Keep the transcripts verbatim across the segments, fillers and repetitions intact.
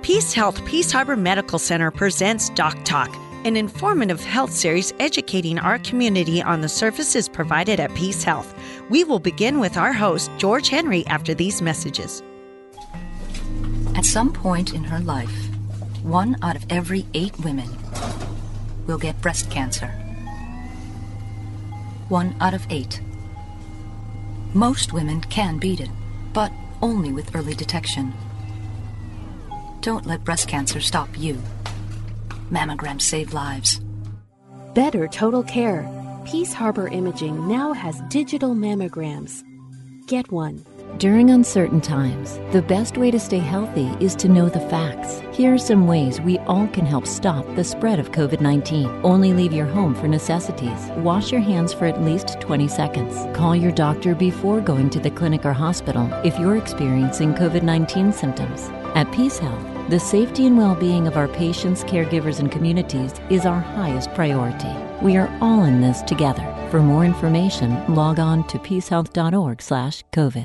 Peace Health Peace Harbor Medical Center presents Doc Talk, an informative health series educating our community on the services provided at Peace Health. We will begin with our host, George Henry, after these messages. At some point in her life, one out of every eight women will get breast cancer. One out of eight. Most women can beat it, but only with early detection. Don't let breast cancer stop you. Mammograms save lives. Better total care. Peace Harbor Imaging now has digital mammograms. Get one. During uncertain times, the best way to stay healthy is to know the facts. Here are some ways we all can help stop the spread of covid nineteen. Only leave your home for necessities. Wash your hands for at least twenty seconds. Call your doctor before going to the clinic or hospital if you're experiencing covid nineteen symptoms. At Peace Health, the safety and well-being of our patients, caregivers, and communities is our highest priority. We are all in this together. For more information, log on to peacehealth.org slash COVID.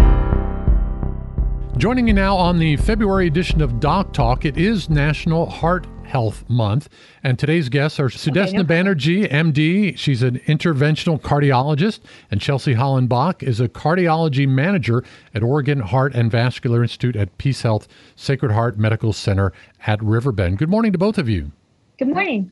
Joining you now on the February edition of Doc Talk, it is National Heart Health Month, and today's guests are Sudeshna okay. Banerjee, M D. She's an interventional cardiologist, and Chelsea Hollenbach is a cardiology manager at Oregon Heart and Vascular Institute at Peace Health Sacred Heart Medical Center at Riverbend. Good morning to both of you. Good morning.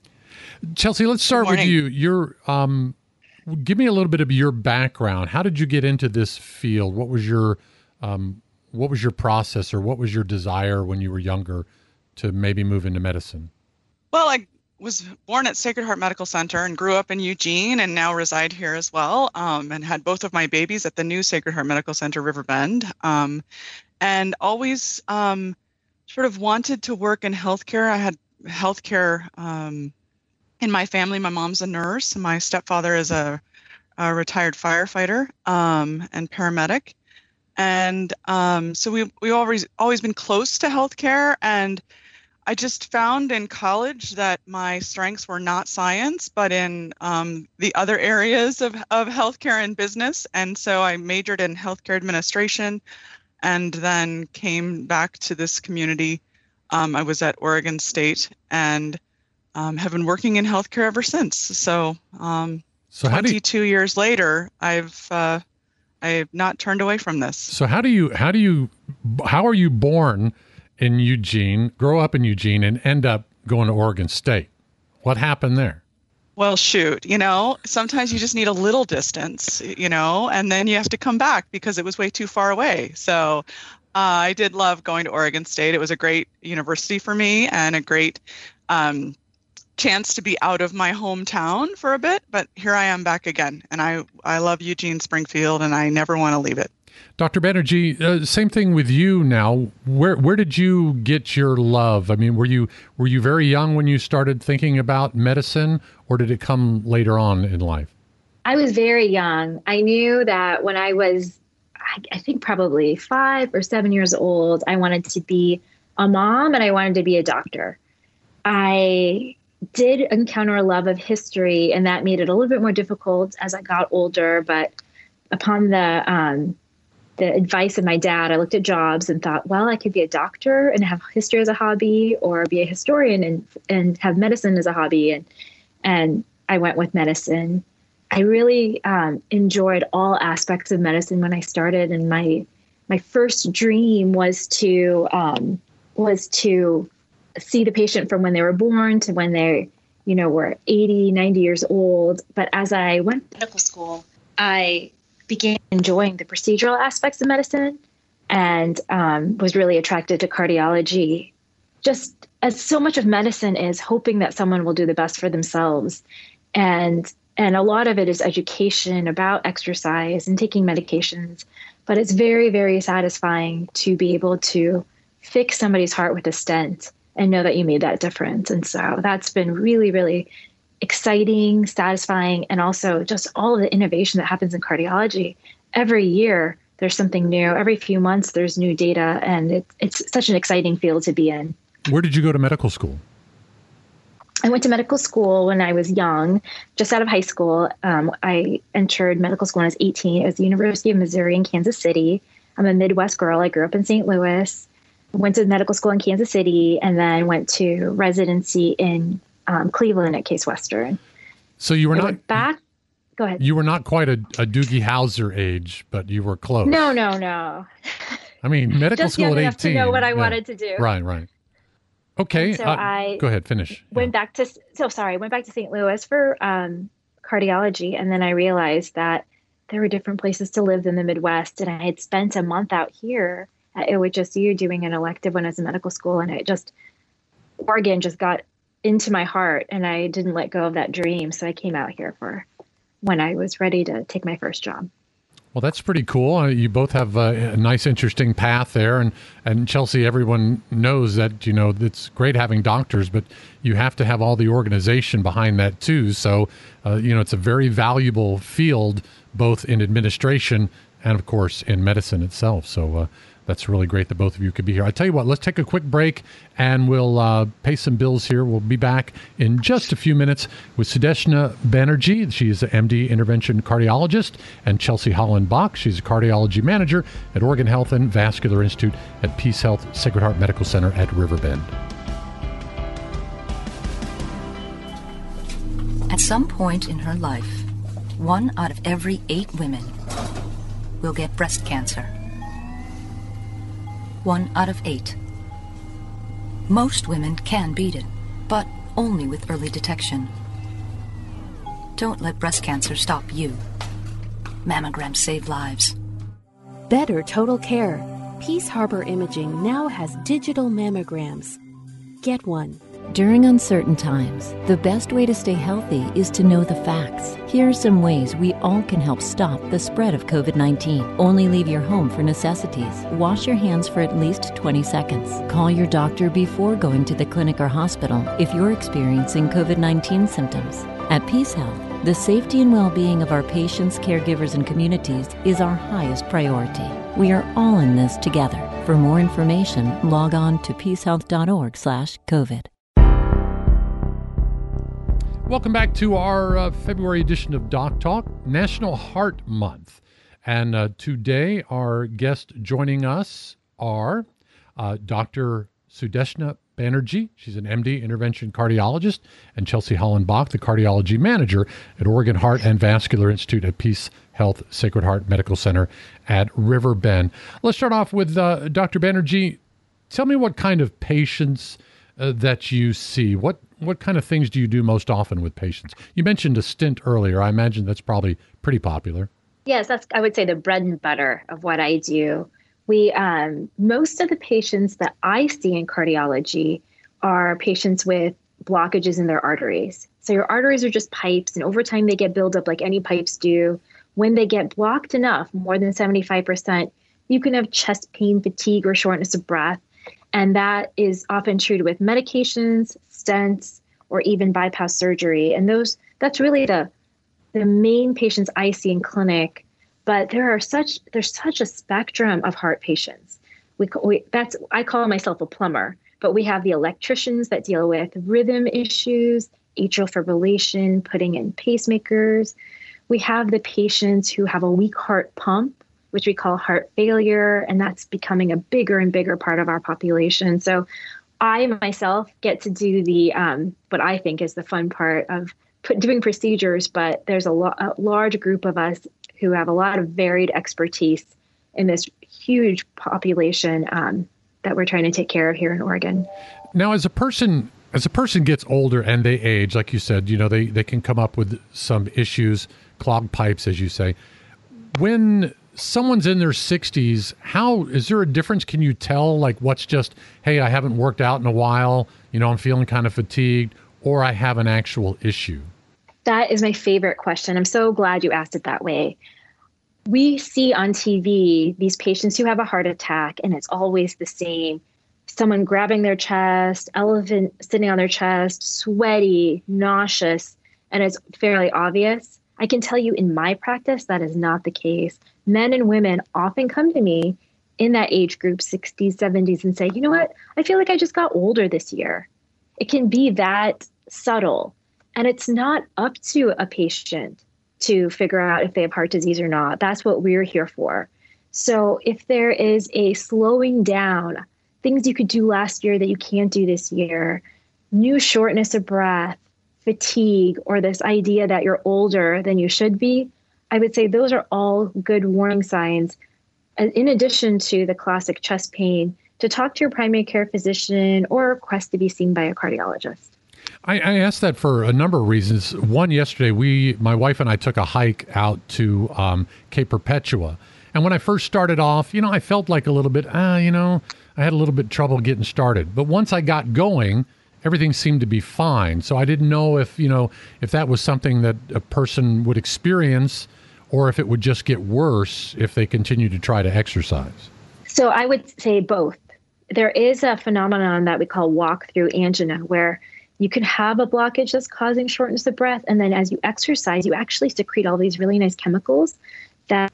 Chelsea, let's start with you. You're, um, give me a little bit of your background. How did you get into this field? What was your um, What was your process, or what was your desire when you were younger to maybe move into medicine? Well, I was born at Sacred Heart Medical Center and grew up in Eugene and now reside here as well, um, and had both of my babies at the new Sacred Heart Medical Center, Riverbend, um, and always um, sort of wanted to work in healthcare. I had healthcare um, in my family. My mom's a nurse. My stepfather is a, a retired firefighter um, and paramedic. And um, so we we always always been close to healthcare, and I just found in college that my strengths were not science, but in um, the other areas of, of healthcare and business. And so I majored in healthcare administration, and then came back to this community. Um, I was at Oregon State, and um, have been working in healthcare ever since. So, um, so twenty-two you- years later, I've uh, I have not turned away from this. So how do you, how do you, how are you born in Eugene, grow up in Eugene, and end up going to Oregon State? What happened there? Well, shoot, you know, sometimes you just need a little distance, you know, and then you have to come back because it was way too far away. So uh, I did love going to Oregon State. It was a great university for me and a great um chance to be out of my hometown for a bit, but here I am back again, and I, I love Eugene Springfield, and I never want to leave it. Doctor Banerjee, uh, same thing with you now. Where where did you get your love? I mean, were you were you very young when you started thinking about medicine, or did it come later on in life? I was very young. I knew that when I was, I, I think probably five or seven years old, I wanted to be a mom and I wanted to be a doctor. I did encounter a love of history, and that made it a little bit more difficult as I got older. But upon the um, the advice of my dad, I looked at jobs and thought, well, I could be a doctor and have history as a hobby, or be a historian and and have medicine as a hobby. And and I went with medicine. I really um, enjoyed all aspects of medicine when I started, and my my first dream was to um, was to see the patient from when they were born to when they, you know, were eighty, ninety years old. But as I went to medical school, I began enjoying the procedural aspects of medicine, and um, was really attracted to cardiology. Just as so much of medicine is hoping that someone will do the best for themselves. And and a lot of it is education about exercise and taking medications. But it's very, very satisfying to be able to fix somebody's heart with a stent and know that you made that difference. And so that's been really, really exciting, satisfying, and also just all of the innovation that happens in cardiology. Every year, there's something new. Every few months, there's new data, and it, it's such an exciting field to be in. Where did you go to medical school? I went to medical school when I was young, just out of high school. Um, I entered medical school when I was eighteen. It was the University of Missouri in Kansas City. I'm a Midwest girl. I grew up in Saint Louis. went to medical school in Kansas City, and then went to residency in um, Cleveland at Case Western. So you were I not went back. Go ahead. You were not quite a, a Doogie Howser age, but you were close. No, no, no. I mean, medical Just school young at enough eighteen. to know what I yeah. wanted to do. Right, right. Okay. And so uh, I go ahead, finish. Went yeah. back to so sorry. Went back to Saint Louis for um, cardiology, and then I realized that there were different places to live in the Midwest, and I had spent a month out here at O H S U doing an elective when I was in medical school, and it just Oregon just got into my heart, and I didn't let go of that dream. So I came out here for when I was ready to take my first job. Well, that's pretty cool. Uh, you both have uh, a nice, interesting path there. And, and Chelsea, everyone knows that, you know, it's great having doctors, but you have to have all the organization behind that too. So, uh, you know, it's a very valuable field, both in administration and, of course, in medicine itself. So uh, that's really great that both of you could be here. I tell you what, let's take a quick break and we'll uh, pay some bills here. We'll be back in just a few minutes with Sudeshna Banerjee. She is an M D intervention cardiologist, and Chelsea Holland Bach. She's a cardiology manager at Oregon Health and Vascular Institute at Peace Health Sacred Heart Medical Center at Riverbend. At some point in her life, one out of every eight women will get breast cancer. One out of eight. Most women can beat it, but only with early detection. Don't let breast cancer stop you. Mammograms save lives. Better total care. Peace Harbor Imaging now has digital mammograms. Get one. During uncertain times, the best way to stay healthy is to know the facts. Here are some ways we all can help stop the spread of COVID nineteen. Only leave your home for necessities. Wash your hands for at least twenty seconds. Call your doctor before going to the clinic or hospital if you're experiencing COVID nineteen symptoms. At Peace Health, the safety and well-being of our patients, caregivers, and communities is our highest priority. We are all in this together. For more information, log on to peacehealth.org slash COVID. Welcome back to our uh, February edition of Doc Talk, National Heart Month. And uh, today our guests joining us are uh, Doctor Sudeshna Banerjee. She's an M D intervention cardiologist, and Chelsea Holland Bach, the cardiology manager at Oregon Heart and Vascular Institute at Peace Health Sacred Heart Medical Center at Riverbend. Let's start off with uh, Doctor Banerjee. Tell me what kind of patients uh, that you see. What What kind of things do you do most often with patients? You mentioned a stent earlier. I imagine that's probably pretty popular. Yes, that's, I would say, the bread and butter of what I do. We, um, most of the patients that I see in cardiology are patients with blockages in their arteries. So your arteries are just pipes, and over time they get built up like any pipes do. When they get blocked enough, more than seventy-five percent, you can have chest pain, fatigue, or shortness of breath. And that is often treated with medications, stents, or even bypass surgery. And those that's really the the main patients I see in clinic. But there are such there's such a spectrum of heart patients. We, we that's I call myself a plumber, but we have the electricians that deal with rhythm issues, atrial fibrillation, putting in pacemakers. We have the patients who have a weak heart pump, which we call heart failure, and that's becoming a bigger and bigger part of our population. So I myself get to do the um, what I think is the fun part of put, doing procedures, but there's a, lo- a large group of us who have a lot of varied expertise in this huge population um, that we're trying to take care of here in Oregon. Now, as a person, as a person gets older and they age, like you said, you know, they, they can come up with some issues, clogged pipes, as you say. When someone's in their sixties, how is there a difference? Can you tell, like, what's just, hey, I haven't worked out in a while, you know, I'm feeling kind of fatigued, or I have an actual issue? That is my favorite question. I'm so glad you asked it that way. We see on T V these patients who have a heart attack, and it's always the same. Someone grabbing their chest, elephant sitting on their chest, sweaty, nauseous, and it's fairly obvious. I can tell you in my practice, that is not the case. Men and women often come to me in that age group, sixties, seventies, and say, you know what? I feel like I just got older this year. It can be that subtle. And it's not up to a patient to figure out if they have heart disease or not. That's what we're here for. So if there is a slowing down things you could do last year that you can't do this year, new shortness of breath, fatigue, or this idea that you're older than you should be, I would say those are all good warning signs, in addition to the classic chest pain, to talk to your primary care physician or request to be seen by a cardiologist. I, I asked that for a number of reasons. One, yesterday, we, my wife and I took a hike out to um, Cape Perpetua. And when I first started off, you know, I felt like a little bit, ah, you know, I had a little bit trouble getting started. But once I got going, everything seemed to be fine. So I didn't know if, you know, if that was something that a person would experience or if it would just get worse if they continue to try to exercise. So I would say both. There is a phenomenon that we call walk-through angina, where you can have a blockage that's causing shortness of breath. And then as you exercise, you actually secrete all these really nice chemicals that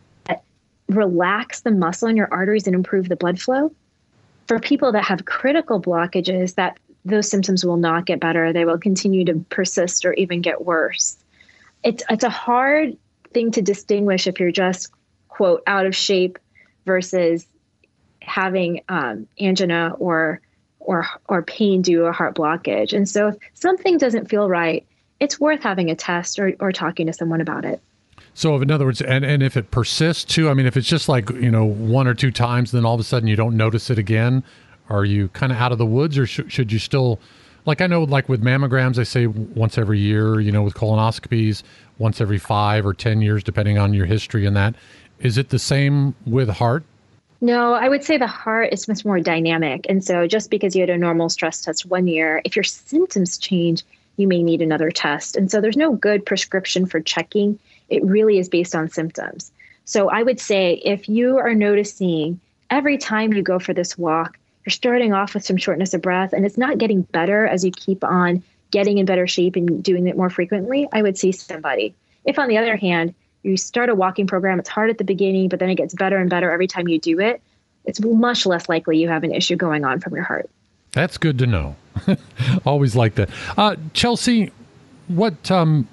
relax the muscle in your arteries and improve the blood flow. For people that have critical blockages, that those symptoms will not get better. They will continue to persist or even get worse. It's it's a hard thing to distinguish if you're just, quote, out of shape versus having um, angina or or or pain due to a heart blockage. And so if something doesn't feel right, it's worth having a test or, or talking to someone about it. So in other words, and, and if it persists too, I mean, if it's just like, you know, one or two times, then all of a sudden you don't notice it again, are you kind of out of the woods, or sh- should you still, like I know like with mammograms, they say once every year, you know, with colonoscopies, once every five or ten years, depending on your history and that. Is it the same with heart? No, I would say the heart is much more dynamic. And so just because you had a normal stress test one year, if your symptoms change, you may need another test. And so there's no good prescription for checking. It really is based on symptoms. So I would say if you are noticing every time you go for this walk, you're starting off with some shortness of breath and it's not getting better as you keep on getting in better shape and doing it more frequently, I would see somebody. If on the other hand, you start a walking program, it's hard at the beginning, but then it gets better and better every time you do it, it's much less likely you have an issue going on from your heart. That's good to know. Always like that. Uh, Chelsea, what, um,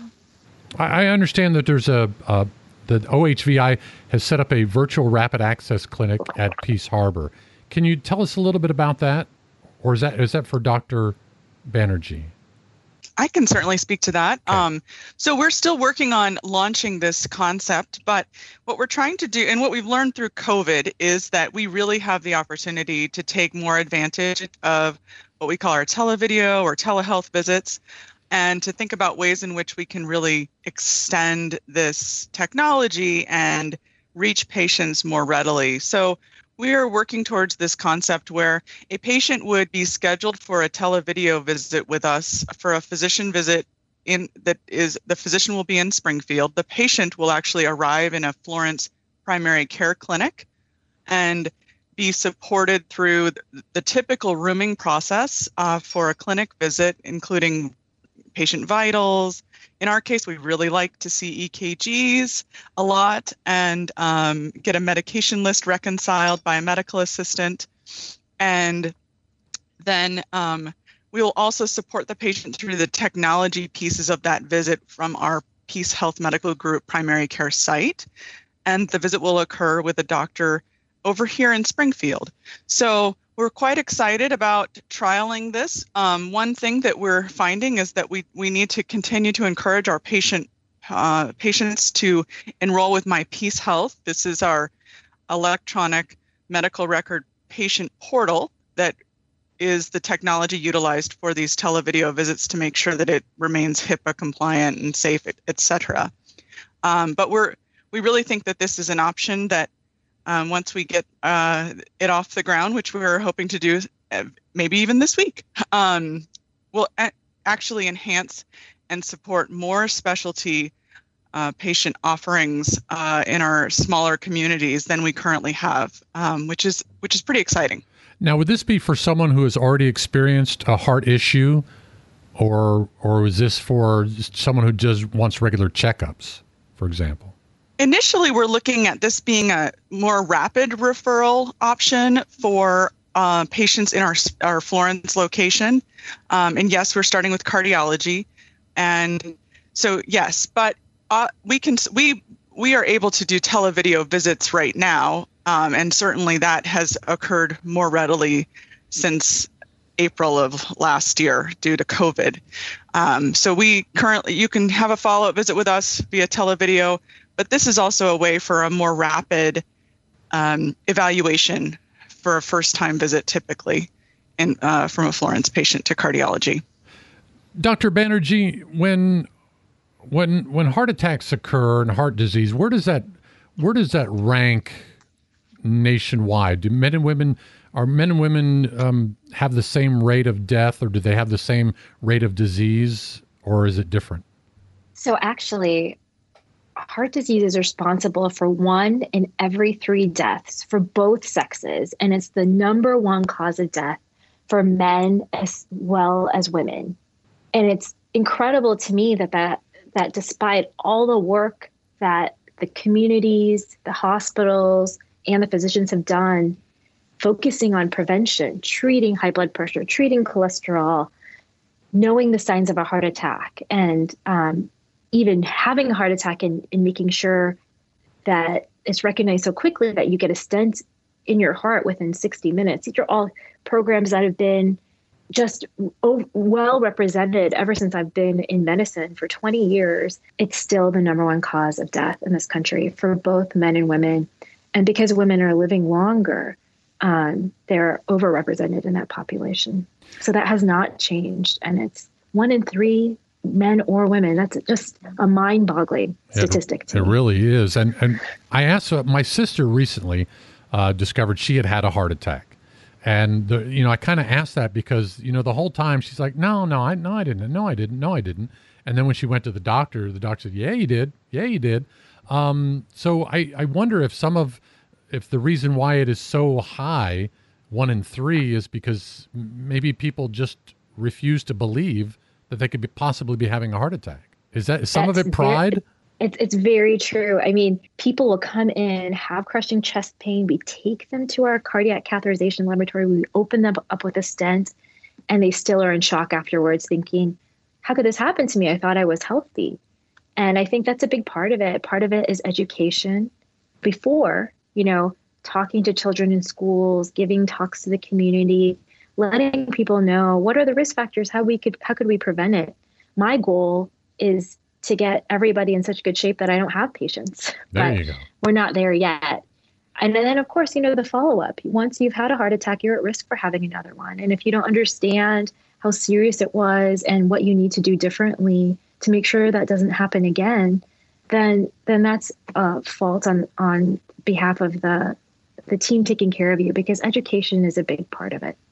I, I understand that there's a, uh, the O H V I has set up a virtual rapid access clinic at Peace Harbor. Can you tell us a little bit about that? Or is that is that for Doctor Banerjee? I can certainly speak to that. Okay. Um, so we're still working on launching this concept, but what we're trying to do and what we've learned through COVID is that we really have the opportunity to take more advantage of what we call our televideo or telehealth visits, and to think about ways in which we can really extend this technology and reach patients more readily. So we are working towards this concept where a patient would be scheduled for a televideo visit with us for a physician visit in that is the physician will be in Springfield. The patient will actually arrive in a Florence primary care clinic and be supported through the typical rooming process uh, for a clinic visit, including patient vitals. In our case, we really like to see E K Gs a lot and um, get a medication list reconciled by a medical assistant. And then um, we will also support the patient through the technology pieces of that visit from our Peace Health Medical Group primary care site. And the visit will occur with a doctor over here in Springfield. So we're quite excited about trialing this. Um, one thing that we're finding is that we, we need to continue to encourage our patient uh, patients to enroll with My Peace Health. This is our electronic medical record patient portal that is the technology utilized for these televideo visits to make sure that it remains HIPAA compliant and safe, et cetera. Um, but we're we really think that this is an option that Um, once we get uh, it off the ground, which we were hoping to do uh, maybe even this week, um, will a- actually enhance and support more specialty uh, patient offerings uh, in our smaller communities than we currently have, um, which is which is pretty exciting. Now, would this be for someone who has already experienced a heart issue, or or is this for someone who just wants regular checkups, for example? Initially, we're looking at this being a more rapid referral option for uh, patients in our our Florence location. Um, and yes, we're starting with cardiology. And so, yes, but uh, we can we we are able to do televideo visits right now Um, and certainly that has occurred more readily since April of last year due to COVID. Um, so we currently, you can have a follow-up visit with us via televideo, but this is also a way for a more rapid um, evaluation for a first-time visit, typically, in, uh, from a Florence patient to cardiology. Doctor Banerjee, when when when heart attacks occur and heart disease, where does that where does that rank nationwide? Do men and women are men and women um, have the same rate of death, or do they have the same rate of disease, or is it different? So actually, heart disease is responsible for one in every three deaths for both sexes, and it's the number one cause of death for men as well as women. And it's incredible to me that that, that despite all the work that the communities, the hospitals, and the physicians have done, focusing on prevention, treating high blood pressure, treating cholesterol, knowing the signs of a heart attack, and um, even having a heart attack and, and making sure that it's recognized so quickly that you get a stent in your heart within sixty minutes. These are all programs that have been just well represented ever since I've been in medicine for twenty years. It's still the number one cause of death in this country for both men and women. And because women are living longer, um, they're overrepresented in that population. So that has not changed. And it's one in three men or women. That's just a mind-boggling statistic It, to it me. really is. And and I asked uh, my sister recently uh, discovered she had had a heart attack. And, the, you know, I kind of asked that because, you know, the whole time she's like, no, no, I, no, I didn't. No, I didn't. No, I didn't. And then when she went to the doctor, the doctor said, yeah, you did. Yeah, you did. Um, so I, I wonder if some of, if the reason why it is so high, one in three, is because maybe people just refuse to believe that they could be possibly be having a heart attack. Is that is some That's of it pride? Very, it's it's very true. I mean, people will come in, have crushing chest pain. We take them to our cardiac catheterization laboratory. We open them up with a stent, and they still are in shock afterwards, thinking, how could this happen to me? I thought I was healthy. And I think that's a big part of it. Part of it is education. Before, you know, talking to children in schools, giving talks to the community, letting people know what are the risk factors, how we could, how could we prevent it? My goal is to get everybody in such good shape that I don't have patients. There but you go. We're not there yet. And then, of course, you know, the follow-up. Once you've had a heart attack, you're at risk for having another one. And if you don't understand how serious it was and what you need to do differently to make sure that doesn't happen again, then then that's a fault on, on behalf of the the team taking care of you, because education is a big part of it.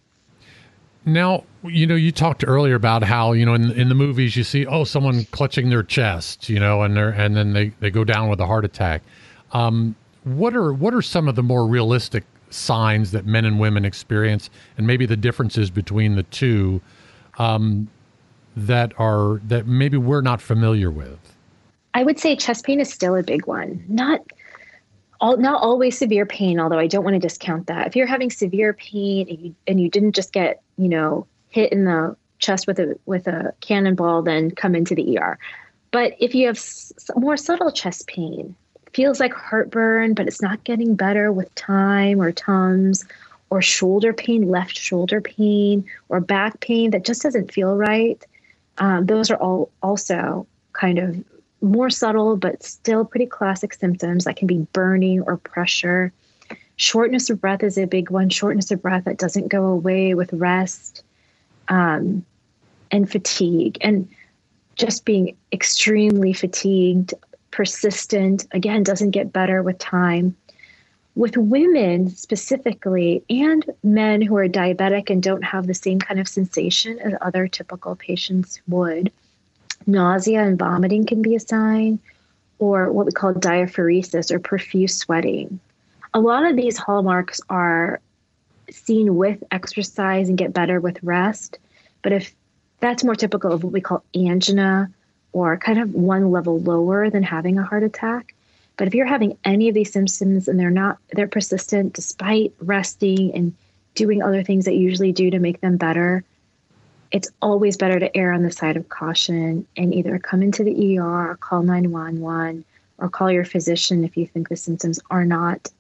Now, you know, you talked earlier about how, you know, in in the movies you see, oh, someone clutching their chest, you know, and they're and then they, they go down with a heart attack. Um, what are what are some of the more realistic signs that men and women experience, and maybe the differences between the two um, that are that maybe we're not familiar with? I would say chest pain is still a big one. Not all, not always severe pain, although I don't want to discount that. If you're having severe pain and you, and you didn't just get, you know, hit in the chest with a with a cannonball, then come into the E R. But if you have s- more subtle chest pain, feels like heartburn, but it's not getting better with time, or Tums, or shoulder pain, left shoulder pain, or back pain that just doesn't feel right, um, those are all also kind of more subtle, but still pretty classic symptoms that can be burning or pressure. Shortness of breath is a big one. Shortness of breath that doesn't go away with rest, um, and fatigue, and just being extremely fatigued, persistent, again, doesn't get better with time. With women specifically, and men who are diabetic and don't have the same kind of sensation as other typical patients would, nausea and vomiting can be a sign, or what we call diaphoresis, or profuse sweating. A lot of these hallmarks are seen with exercise and get better with rest. But if that's more typical of what we call angina, or kind of one level lower than having a heart attack. But if you're having any of these symptoms and they're not, they're persistent despite resting and doing other things that you usually do to make them better, it's always better to err on the side of caution and either come into the E R or call nine one one, or call your physician if you think the symptoms are not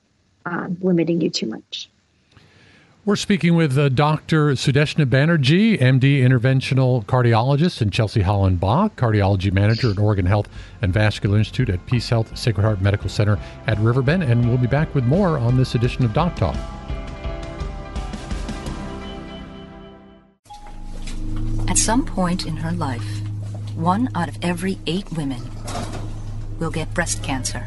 um, limiting you too much. We're speaking with uh, Doctor Sudeshna Banerjee, M D, interventional cardiologist, and Chelsea Holland-Bach, cardiology manager at Oregon Health and Vascular Institute at Peace Health Sacred Heart Medical Center at Riverbend. And we'll be back with more on this edition of Doc Talk. At some point in her life, one out of every eight women will get breast cancer.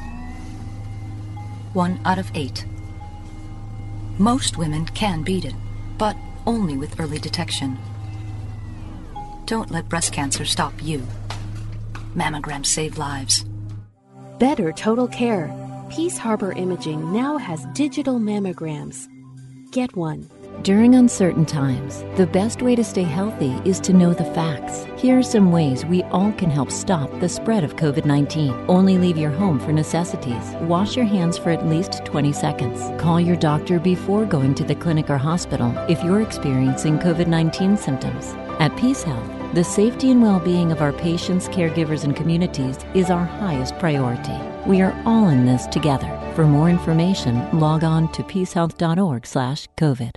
One out of eight. Most women can beat it, but only with early detection. Don't let breast cancer stop you. Mammograms save lives. Better total care. Peace Harbor Imaging now has digital mammograms. Get one. During uncertain times, the best way to stay healthy is to know the facts. Here are some ways we all can help stop the spread of COVID nineteen. Only leave your home for necessities. Wash your hands for at least twenty seconds. Call your doctor before going to the clinic or hospital if you're experiencing COVID nineteen symptoms. At Peace Health, the safety and well-being of our patients, caregivers, and communities is our highest priority. We are all in this together. For more information, log on to peacehealth.org slash COVID.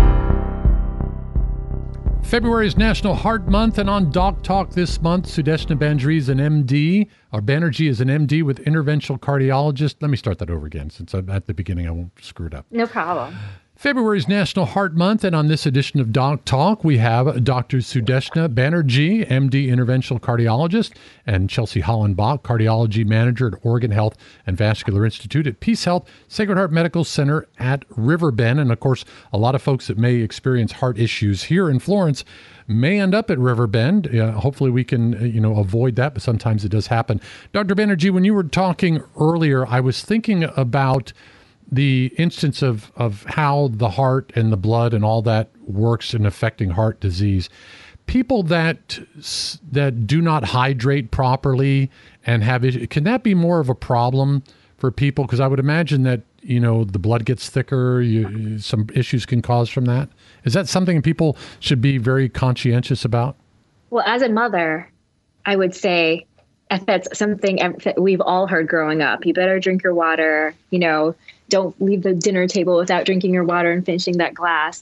February is National Heart Month, and on Doc Talk this month, Sudeshna Banerjee is an M D, or Banerjee is an M D with interventional cardiologist. Let me start that over again, since I'm at the beginning, I won't screw it up. No problem. February is National Heart Month, and on this edition of Doc Talk, we have Doctor Sudeshna Banerjee, M D, interventional cardiologist, and Chelsea Holland-Bach, cardiology manager at Oregon Health and Vascular Institute at Peace Health Sacred Heart Medical Center at Riverbend. And of course, a lot of folks that may experience heart issues here in Florence may end up at Riverbend. Uh, hopefully we can, uh, you know, avoid that, but sometimes it does happen. Doctor Banerjee, when you were talking earlier, I was thinking about the instance of, of how the heart and the blood and all that works in affecting heart disease. People that that do not hydrate properly and have issues, can that be more of a problem for people? Because I would imagine that, you know, the blood gets thicker, you, some issues can cause from that. Is that something people should be very conscientious about? Well, as a mother, I would say if that's something we've all heard growing up, you better drink your water, you know, don't leave the dinner table without drinking your water and finishing that glass.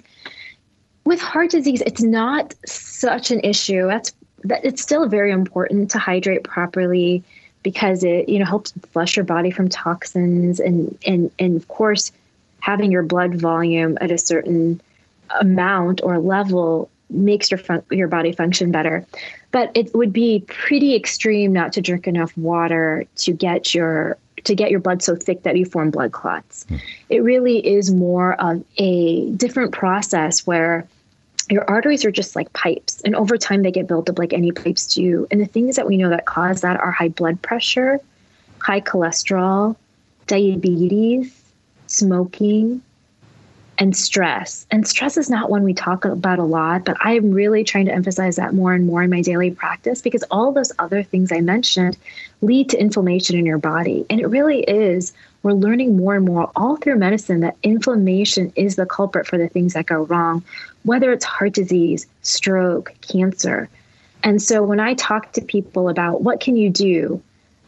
With heart disease, it's not such an issue. That's that it's still very important to hydrate properly because it, you know, helps flush your body from toxins and and and of course, having your blood volume at a certain amount or level makes your fun- your body function better. But it would be pretty extreme not to drink enough water to get your to get your blood so thick that you form blood clots. Hmm. It really is more of a different process where your arteries are just like pipes, and over time they get built up like any pipes do. And the things that we know that cause that are high blood pressure, high cholesterol, diabetes, smoking, and stress. And stress is not one we talk about a lot, but I'm really trying to emphasize that more and more in my daily practice because all those other things I mentioned lead to inflammation in your body. And it really is, we're learning more and more all through medicine that inflammation is the culprit for the things that go wrong, whether it's heart disease, stroke, cancer. And so when I talk to people about what can you do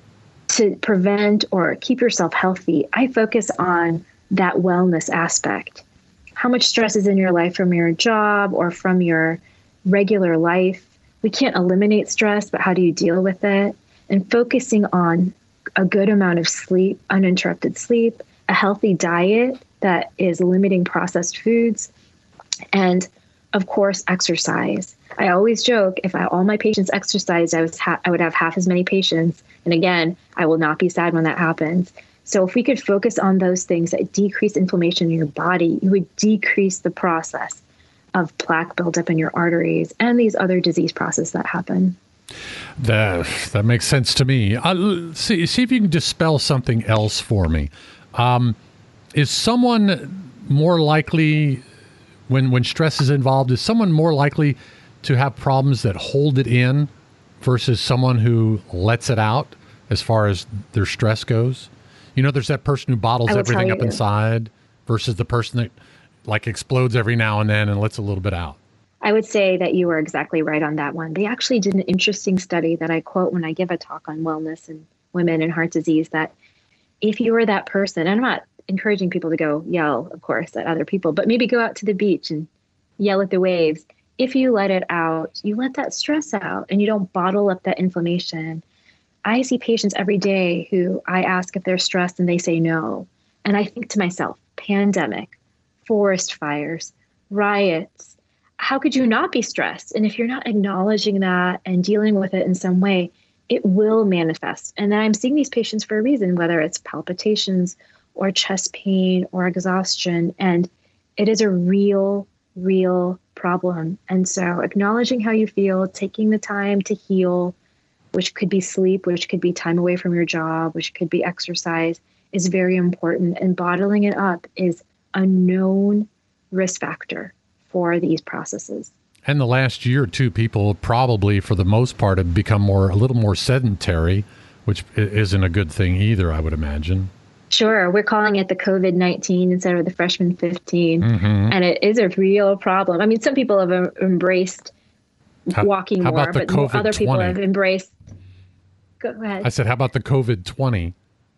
to prevent or keep yourself healthy, I focus on that wellness aspect. How much stress is in your life from your job or from your regular life? We can't eliminate stress, but how do you deal with it? And focusing on a good amount of sleep, uninterrupted sleep, a healthy diet that is limiting processed foods, and of course, exercise. I always joke, if I, all my patients exercised, I, was ha- I would have half as many patients. And again, I will not be sad when that happens. So if we could focus on those things that decrease inflammation in your body, you would decrease the process of plaque buildup in your arteries and these other disease processes that happen. That, that makes sense to me. Uh, see, see if you can dispel something else for me. Um, is someone more likely, when, when stress is involved, is someone more likely to have problems that hold it in versus someone who lets it out as far as their stress goes? You know, there's that person who bottles everything up inside versus the person that like explodes every now and then and lets a little bit out. I would say that you were exactly right on that one. They actually did an interesting study that I quote when I give a talk on wellness and women and heart disease, that if you were that person, and I'm not encouraging people to go yell, of course, at other people, but maybe go out to the beach and yell at the waves. If you let it out, you let that stress out and you don't bottle up that inflammation. I see patients every day who I ask if they're stressed and they say no. And I think to myself, pandemic, forest fires, riots, how could you not be stressed? And if you're not acknowledging that and dealing with it in some way, it will manifest. And then I'm seeing these patients for a reason, whether it's palpitations or chest pain or exhaustion. And it is a real, real problem. And so acknowledging how you feel, taking the time to heal, which could be sleep, which could be time away from your job, which could be exercise, is very important. And bottling it up is a known risk factor for these processes. And the last year or two, people probably, for the most part, have become more a little more sedentary, which isn't a good thing either, I would imagine. Sure. We're calling it the COVID nineteen instead of the freshman fifteen. Mm-hmm. And it is a real problem. I mean, some people have embraced how, walking how more, but COVID other people have embraced. Go ahead. I said, how about the COVID twenty?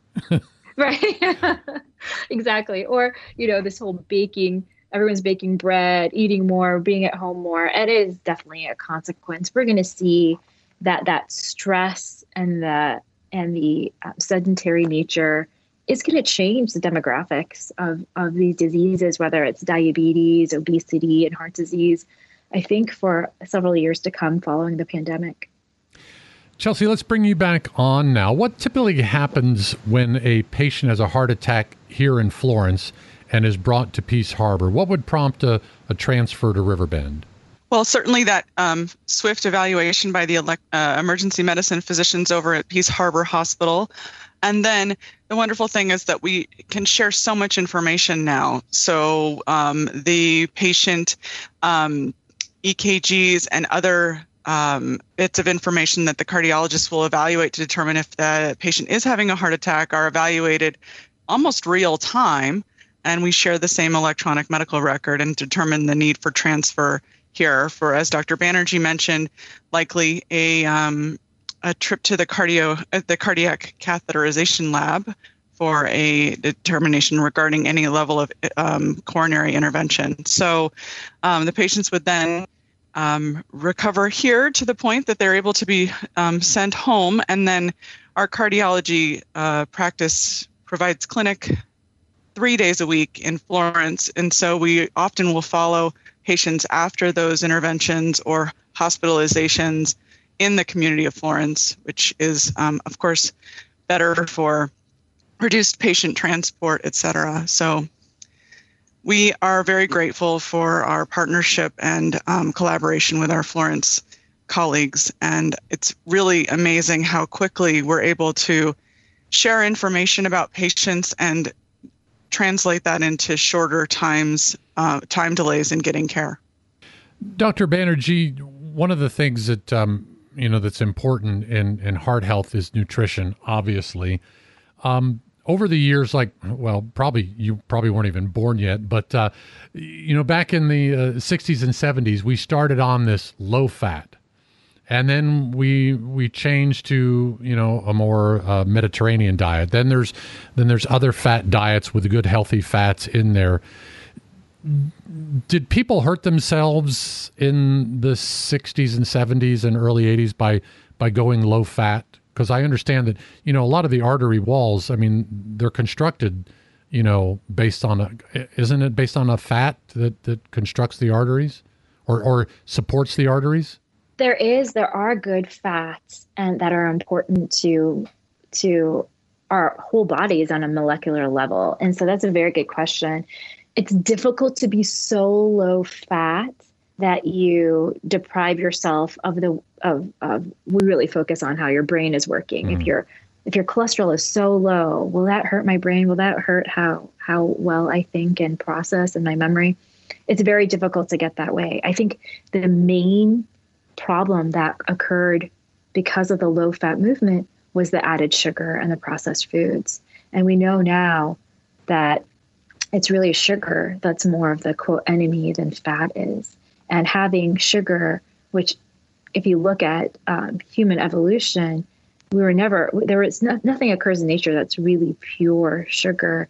Right. Exactly. Or, you know, this whole baking, everyone's baking bread, eating more, being at home more. It is definitely a consequence. We're going to see that that stress and the and the uh, sedentary nature is going to change the demographics of, of these diseases, whether it's diabetes, obesity, and heart disease, I think for several years to come following the pandemic. Chelsea, let's bring you back on now. What typically happens when a patient has a heart attack here in Florence and is brought to Peace Harbor? What would prompt a, a transfer to Riverbend? Well, certainly that um, swift evaluation by the elect, uh, emergency medicine physicians over at Peace Harbor Hospital. And then the wonderful thing is that we can share so much information now. So um, the patient um, E K Gs and other um, bits of information that the cardiologist will evaluate to determine if the patient is having a heart attack are evaluated almost real time. And we share the same electronic medical record and determine the need for transfer here for, as Doctor Banerjee mentioned, likely a um, a trip to the cardio uh, the cardiac catheterization lab for a determination regarding any level of um, coronary intervention. So um, the patients would then um, recover here to the point that they're able to be um, sent home, and then our cardiology uh, practice provides clinic three days a week in Florence, and so we often will follow patients after those interventions or hospitalizations in the community of Florence, which is, um, of course, better for reduced patient transport, et cetera. So we are very grateful for our partnership and um, collaboration with our Florence colleagues. And it's really amazing how quickly we're able to share information about patients and translate that into shorter times, uh, time delays in getting care. Doctor Banerjee, one of the things that um, you know that's important in, in heart health is nutrition, obviously. Um, over the years, like, well, probably you probably weren't even born yet, but uh, you know, back in the uh, sixties and seventies, we started on this low fat. And then we we changed to, you know, a more uh, Mediterranean diet. Then there's then there's other fat diets with good healthy fats in there. Did people hurt themselves in the sixties and seventies and early eighties by by going low fat? Because I understand that, you know, a lot of the artery walls, I mean, they're constructed, you know, based on a, isn't it based on a fat that, that constructs the arteries or, or supports the arteries? There is, there are good fats and that are important to, to our whole bodies on a molecular level. And so that's a very good question. It's difficult to be so low fat that you deprive yourself of the, of, of, we really focus on how your brain is working. Mm. If your, if your cholesterol is so low, will that hurt my brain? Will that hurt how, how well I think and process and my memory? It's very difficult to get that way. I think the main problem that occurred because of the low fat movement was the added sugar and the processed foods. And we know now that it's really sugar that's more of the quote enemy than fat is. And having sugar, which if you look at um, human evolution, we were never, there was no, nothing occurs in nature that's really pure sugar.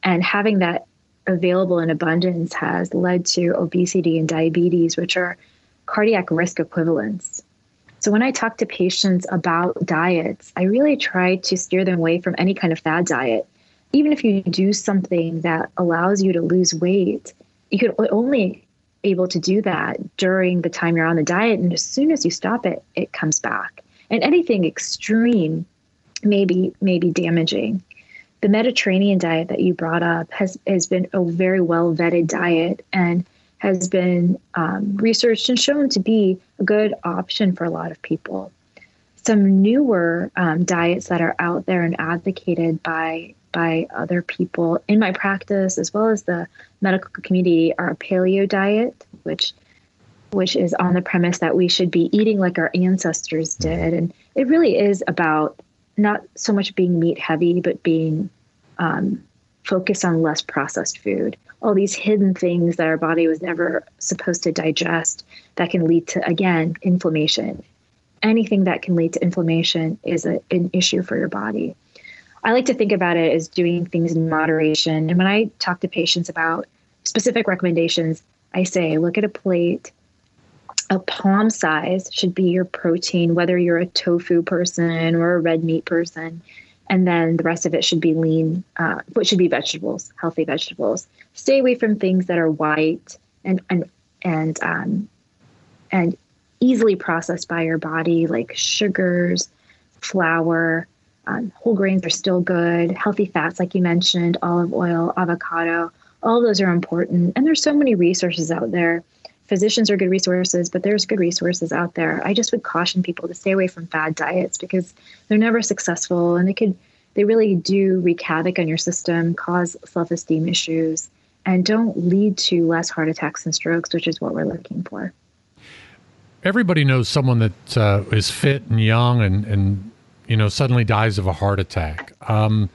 And having that available in abundance has led to obesity and diabetes, which are cardiac risk equivalents. So when I talk to patients about diets, I really try to steer them away from any kind of fad diet. Even if you do something that allows you to lose weight, you could only able to do that during the time you're on the diet. And as soon as you stop it, it comes back. And anything extreme may be, may be damaging. The Mediterranean diet that you brought up has, has been a very well vetted diet and has been um, researched and shown to be a good option for a lot of people. Some newer um, diets that are out there and advocated by by other people in my practice, as well as the medical community, are a paleo diet, which which is on the premise that we should be eating like our ancestors did. And it really is about not so much being meat heavy, but being um, focused on less processed food. All these hidden things that our body was never supposed to digest that can lead to, again, inflammation. Anything that can lead to inflammation is a, an issue for your body. I like to think about it as doing things in moderation. And when I talk to patients about specific recommendations, I say, look at a plate. A palm size should be your protein, whether you're a tofu person or a red meat person. And then the rest of it should be lean, uh, what should be vegetables, healthy vegetables. Stay away from things that are white and and and um, and easily processed by your body, like sugars, flour. Um, whole grains are still good. Healthy fats, like you mentioned, olive oil, avocado, all of those are important. And there's so many resources out there. Physicians are good resources, but there's good resources out there. I just would caution people to stay away from fad diets because they're never successful, and they could, they really do wreak havoc on your system, cause self-esteem issues, and don't lead to less heart attacks and strokes, which is what we're looking for. Everybody knows someone that uh, is fit and young and, and you know, suddenly dies of a heart attack. Um,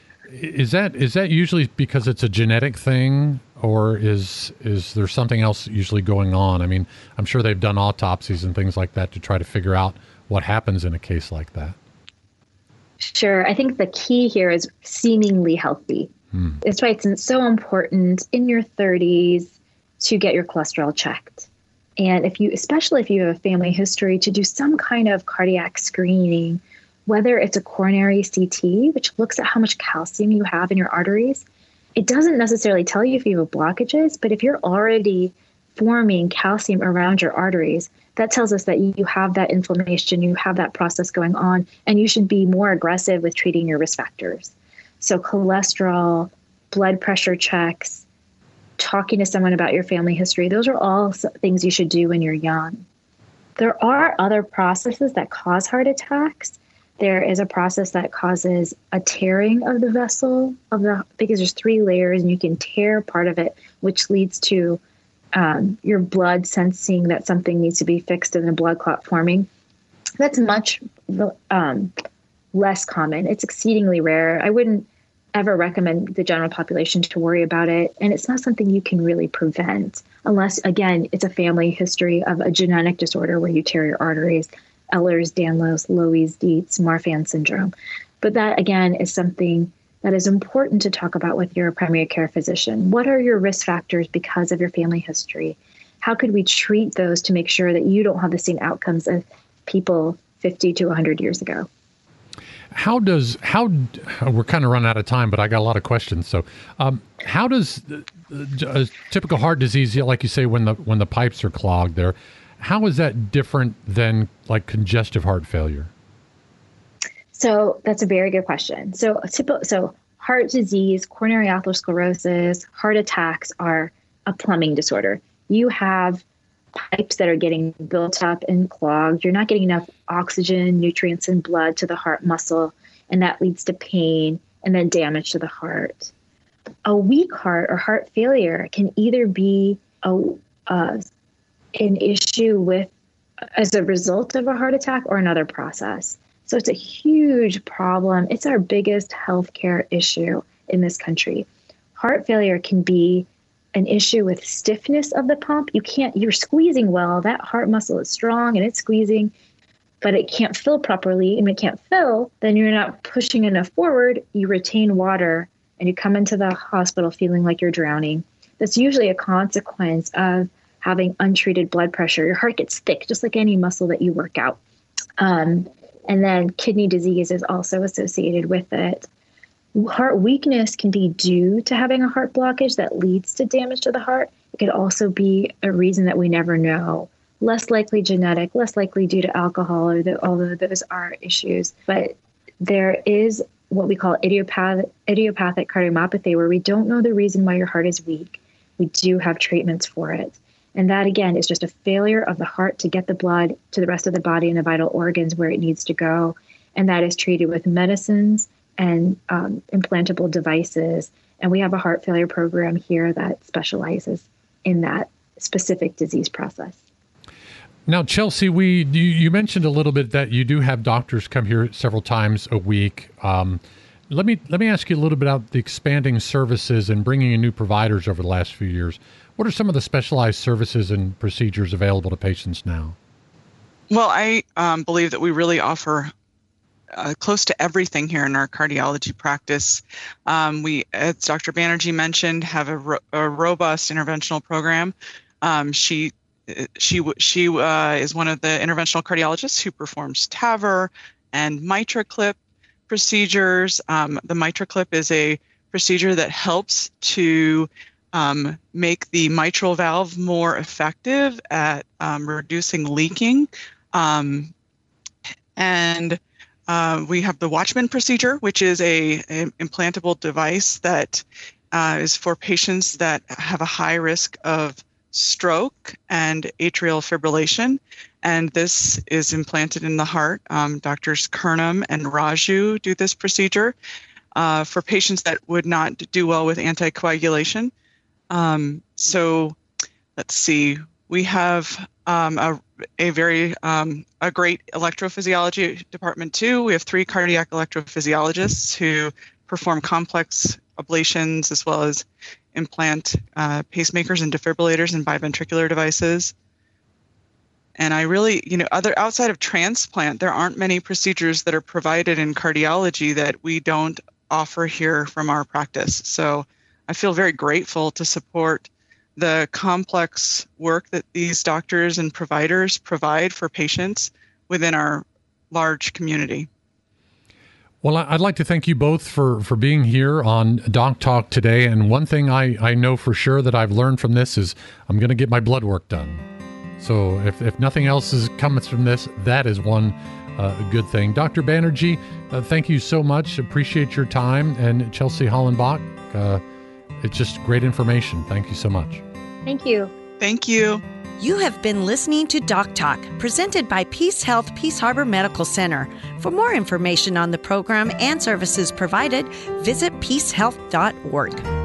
is that is that usually because it's a genetic thing, or is is there something else usually going on? I mean, I'm sure they've done autopsies and things like that to try to figure out what happens in a case like that. Sure. I think the key here is seemingly healthy. Hmm. That's why it's so important in your thirties to get your cholesterol checked. And if you, especially if you have a family history, to do some kind of cardiac screening, whether it's a coronary C T, which looks at how much calcium you have in your arteries. It doesn't necessarily tell you if you have blockages, but if you're already forming calcium around your arteries, that tells us that you have that inflammation, you have that process going on, and you should be more aggressive with treating your risk factors. So cholesterol, blood pressure checks, talking to someone about your family history, those are all things you should do when you're young. There are other processes that cause heart attacks. There is a process that causes a tearing of the vessel of the, because there's three layers and you can tear part of it, which leads to um, your blood sensing that something needs to be fixed and the blood clot forming. That's much um, less common. It's exceedingly rare. I wouldn't ever recommend the general population to worry about it. And it's not something you can really prevent unless, again, it's a family history of a genetic disorder where you tear your arteries. Ehlers-Danlos, Loeys-Dietz, Marfan syndrome. But that, again, is something that is important to talk about with your primary care physician. What are your risk factors because of your family history? How could we treat those to make sure that you don't have the same outcomes as people fifty to one hundred years ago? How does, how, we're kind of running out of time, but I got a lot of questions. So um, how does a typical heart disease, like you say, when the when the pipes are clogged there, how is that different than like congestive heart failure? So that's a very good question. So typical, so heart disease, coronary atherosclerosis, heart attacks are a plumbing disorder. You have pipes that are getting built up and clogged. You're not getting enough oxygen, nutrients, and blood to the heart muscle, and that leads to pain and then damage to the heart. A weak heart or heart failure can either be a, a an issue with as a result of a heart attack or another process. So it's a huge problem. It's our biggest healthcare issue in this country. Heart failure can be an issue with stiffness of the pump. You can't, you're squeezing well, that heart muscle is strong and it's squeezing, but it can't fill properly. And when it can't fill, then you're not pushing enough forward. You retain water and you come into the hospital feeling like you're drowning, that's usually a consequence of having untreated blood pressure. Your heart gets thick, just like any muscle that you work out. Um, and then kidney disease is also associated with it. Heart weakness can be due to having a heart blockage that leads to damage to the heart. It could also be a reason that we never know. Less likely genetic, less likely due to alcohol, or the, although those are issues. But there is what we call idiopathic, idiopathic cardiomyopathy, where we don't know the reason why your heart is weak. We do have treatments for it. And that, again, is just a failure of the heart to get the blood to the rest of the body and the vital organs where it needs to go. And that is treated with medicines and um, implantable devices. And we have a heart failure program here that specializes in that specific disease process. Now, Chelsea, we you, you mentioned a little bit that you do have doctors come here several times a week. Um, let me let me ask you a little bit about the expanding services and bringing in new providers over the last few years. What are some of the specialized services and procedures available to patients now? Well, I um, believe that we really offer uh, close to everything here in our cardiology practice. Um, we, as Doctor Banerjee mentioned, have a, ro- a robust interventional program. Um, she she she uh, is one of the interventional cardiologists who performs TAVR and MitraClip procedures. Um, the MitraClip is a procedure that helps to Um, make the mitral valve more effective at um, reducing leaking. Um, and uh, we have the Watchman procedure, which is a, a implantable device that uh, is for patients that have a high risk of stroke and atrial fibrillation. And this is implanted in the heart. Um, Doctors Kernam and Raju do this procedure uh, for patients that would not do well with anticoagulation. Um, so let's see, we have um, a, a very, um, a great electrophysiology department too. We have three cardiac electrophysiologists who perform complex ablations as well as implant uh, pacemakers and defibrillators and biventricular devices. And I really, you know, other outside of transplant, there aren't many procedures that are provided in cardiology that we don't offer here from our practice. So I feel very grateful to support the complex work that these doctors and providers provide for patients within our large community. Well, I'd like to thank you both for, for being here on Doc Talk today. And one thing I, I know for sure that I've learned from this is I'm going to get my blood work done. So if, if nothing else is coming from this, that is one uh, good thing. Doctor Banerjee, uh, thank you so much. Appreciate your time. And Chelsea Hollenbach, uh, it's just great information. Thank you so much. Thank you. Thank you. You have been listening to Doc Talk, presented by Peace Health Peace Harbor Medical Center. For more information on the program and services provided, visit peace health dot org.